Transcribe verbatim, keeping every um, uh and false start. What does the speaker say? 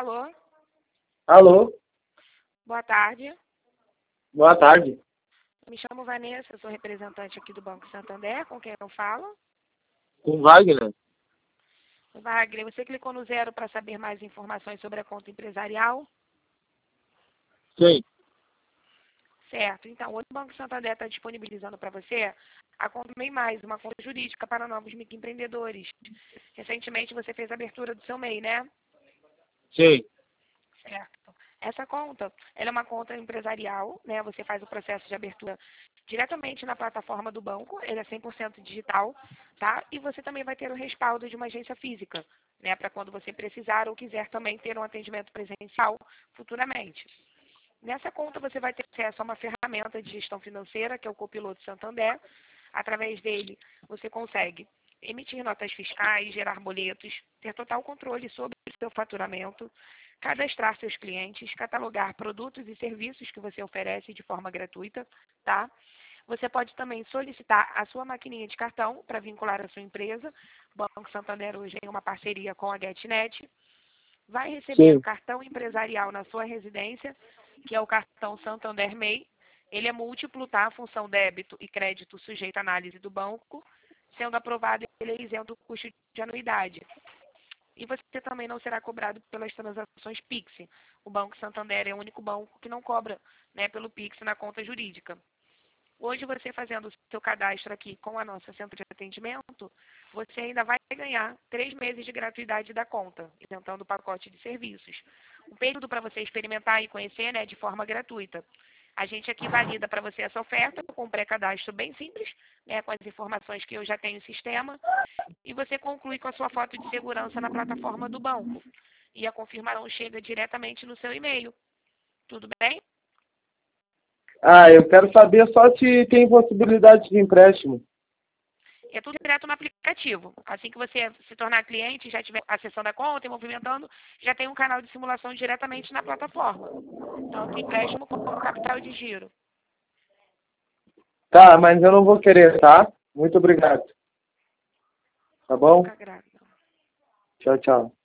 Alô? Alô? Boa tarde. Boa tarde. Me chamo Vanessa, sou representante aqui do Banco Santander, com quem eu falo? Com Wagner? Wagner, você clicou no zero para saber mais informações sobre a conta empresarial? Sim. Certo. Então, hoje o Banco Santander está disponibilizando para você a conta MEI Mais, uma conta jurídica para novos microempreendedores. Recentemente você fez a abertura do seu MEI, né? Sim. Certo. Essa conta, ela é uma conta empresarial, né? Você faz o processo de abertura diretamente na plataforma do banco, ele é cem por cento digital, tá? E você também vai ter o respaldo de uma agência física, né? Para quando você precisar ou quiser também ter um atendimento presencial futuramente. Nessa conta você vai ter acesso a uma ferramenta de gestão financeira, que é o Copiloto Santander. Através dele, você consegue emitir notas fiscais, gerar boletos, ter total controle sobre o seu faturamento, cadastrar seus clientes, catalogar produtos e serviços que você oferece de forma gratuita, tá? Você pode também solicitar a sua maquininha de cartão para vincular a sua empresa. O Banco Santander hoje tem uma parceria com a GetNet. Vai receber o Sim. cartão empresarial na sua residência, que é o cartão Santander MEI. Ele é múltiplo, tá? Função débito e crédito sujeito à análise do banco. Sendo aprovado, ele é isento do custo de anuidade. E você também não será cobrado pelas transações Pix. O Banco Santander é o único banco que não cobra, né, pelo Pix na conta jurídica. Hoje, você fazendo o seu cadastro aqui com a nossa centro de atendimento, você ainda vai ganhar três meses de gratuidade da conta, isentando o pacote de serviços. Um período para você experimentar e conhecer, né, de forma gratuita. A gente aqui valida para você essa oferta com um pré-cadastro bem simples, né, com as informações que eu já tenho no sistema, e você conclui com a sua foto de segurança na plataforma do banco. E a confirmação chega diretamente no seu e-mail. Tudo bem? Ah, eu quero saber só se tem possibilidade de empréstimo. É tudo direto no aplicativo. Assim que você se tornar cliente, já estiver acessando a conta e movimentando, já tem um canal de simulação diretamente na plataforma. Tanto empréstimo como capital de giro. Tá, mas eu não vou querer, tá? Muito obrigado. Tá Eu que bom? agradeço. Tchau, tchau.